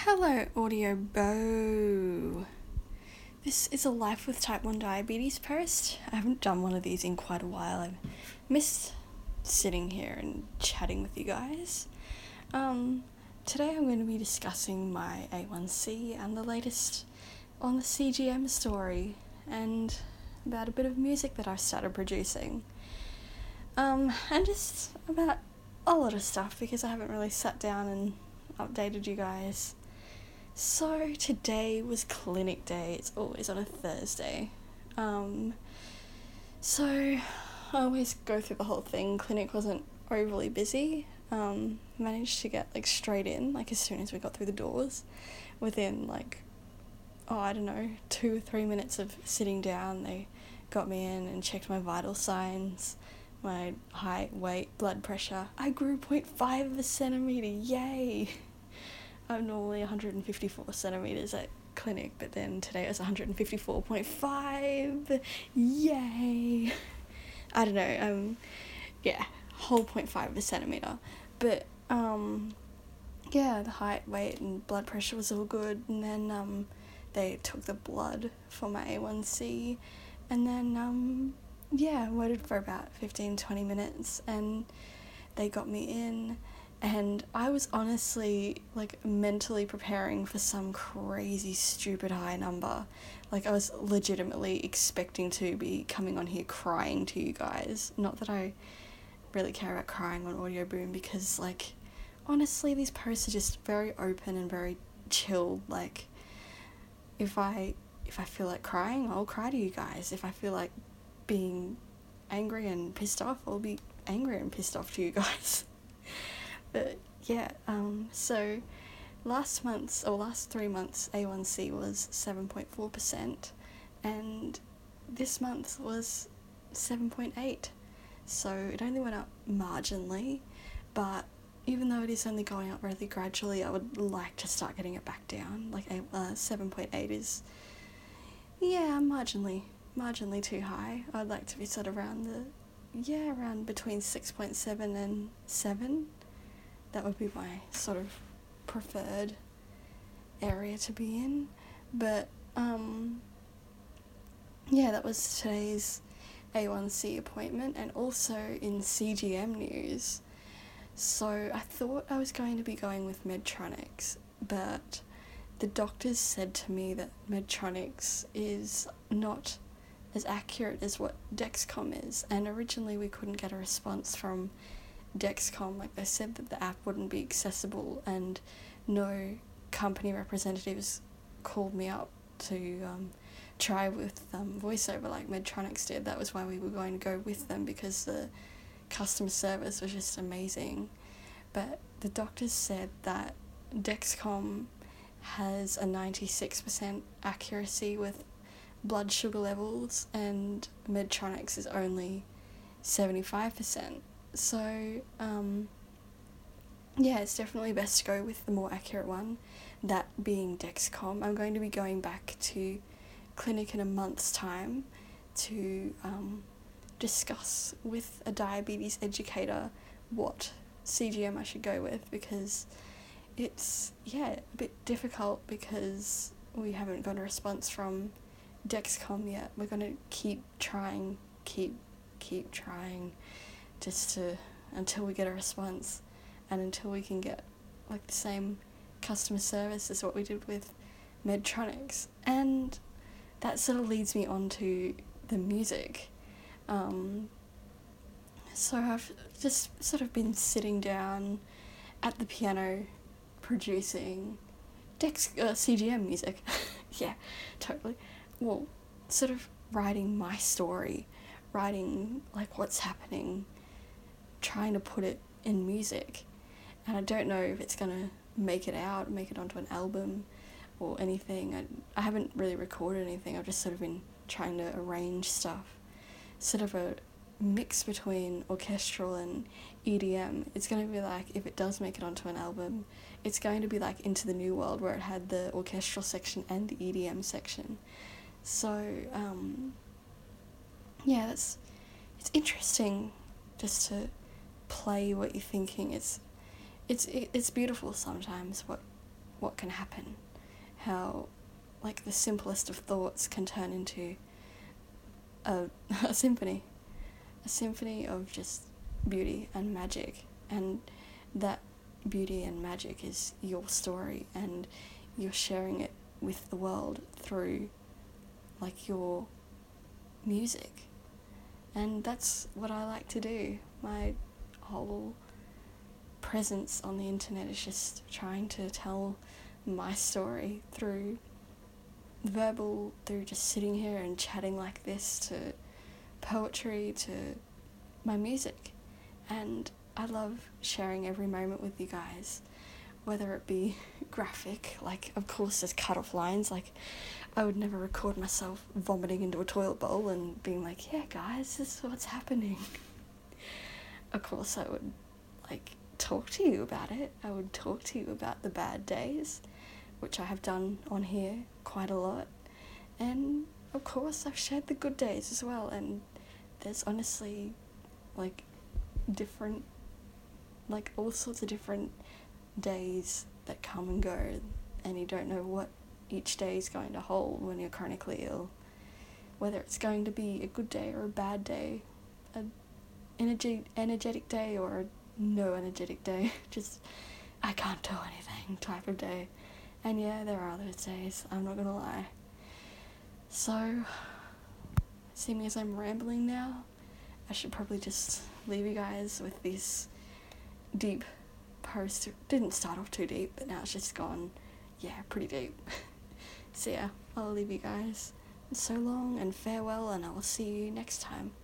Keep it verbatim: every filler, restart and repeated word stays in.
Hello, Audio Bow. This is a Life with Type one Diabetes post. I haven't done one of these in quite a while. I've missed sitting here and chatting with you guys. Um, today I'm going to be discussing my A one C and the latest on the C G M story and about a bit of music that I've started producing. Um, and just about a lot of stuff because I haven't really sat down and updated you guys. So today was clinic day. It's always on a Thursday. Um, so I always go through the whole thing. Clinic wasn't overly busy. Um, managed to get like straight in, like as soon as we got through the doors. Within like, oh, I don't know, two or three minutes of sitting down, they got me in and checked my vital signs, my height, weight, blood pressure. I grew zero point five of a centimetre, yay! I'm normally one hundred fifty-four centimetres at clinic, but then today it was one hundred fifty-four point five, yay! I don't know, um, yeah, whole zero point five of a centimetre, but, um, yeah, the height, weight and blood pressure was all good, and then, um, they took the blood for my A one C, and then, um, yeah, waited for about fifteen to twenty minutes, and they got me in. And I was honestly, like, mentally preparing for some crazy, stupid high number. Like, I was legitimately expecting to be coming on here crying to you guys. Not that I really care about crying on Audio Boom because, like, honestly, these posts are just very open and very chilled. Like, if I, if I feel like crying, I'll cry to you guys. If I feel like being angry and pissed off, I'll be angry and pissed off to you guys. But yeah, um, so last month's, or last three months' A one C was seven point four percent, and this month was seven point eight. So it only went up marginally, but even though it is only going up really gradually, I would like to start getting it back down. Like uh, seven point eight is, yeah, marginally, marginally too high. I'd like to be sort of around the, yeah, around between six point seven and seven. That would be my sort of preferred area to be in. But, um, yeah, that was today's A one C appointment, and also in C G M news. So I thought I was going to be going with Medtronics, but the doctors said to me that Medtronics is not as accurate as what Dexcom is, and originally we couldn't get a response from Dexcom. Like, they said that the app wouldn't be accessible, and no company representatives called me up to um, try with um, voiceover like Medtronics did. That was why we were going to go with them, because the customer service was just amazing. But the doctors said that Dexcom has a ninety-six percent accuracy with blood sugar levels, and Medtronics is only seventy-five percent. So, um, yeah, it's definitely best to go with the more accurate one, that being Dexcom. I'm going to be going back to clinic in a month's time to um, discuss with a diabetes educator what C G M I should go with, because it's, yeah, a bit difficult because we haven't got a response from Dexcom yet. We're going to keep trying, keep, keep trying, just to, until we get a response, and until we can get, like, the same customer service as what we did with Medtronics. And that sort of leads me on to the music. Um, so I've just sort of been sitting down at the piano producing Dex, uh, C G M music. Yeah, totally. Well, sort of writing my story, writing, like, what's happening, trying to put it in music. And I don't know if it's gonna make it out, make it onto an album or anything. I, I haven't really recorded anything. I've just sort of been trying to arrange stuff. Sort of a mix between orchestral and E D M. It's going to be like, if it does make it onto an album, it's going to be like Into the New World, where it had the orchestral section and the E D M section. So, um, yeah, that's, it's interesting just to play what you're thinking. It's, it's, it's beautiful sometimes what what can happen, how like the simplest of thoughts can turn into a, a symphony, a symphony of just beauty and magic, and that beauty and magic is your story, and you're sharing it with the world through like your music. And that's what I like to do. My whole presence on the internet is just trying to tell my story through verbal, through just sitting here and chatting like this, to poetry, to my music. And I love sharing every moment with you guys, whether it be graphic, like of course there's cut off lines, like I would never record myself vomiting into a toilet bowl and being like, yeah guys, this is what's happening. Of course I would like talk to you about it. I would talk to you about the bad days, which I have done on here quite a lot. And of course I've shared the good days as well, and there's honestly like different, like all sorts of different days that come and go, and you don't know what each day is going to hold when you're chronically ill, whether it's going to be a good day or a bad day, a energy energetic day or a no energetic day, just I can't do anything type of day. And yeah, there are those days, I'm not gonna lie. So, seeing as I'm rambling now, I should probably just leave you guys with this deep post. It didn't start off too deep, but now it's just gone, yeah, pretty deep. So yeah, I'll leave you guys. So long and farewell, and I will see you next time.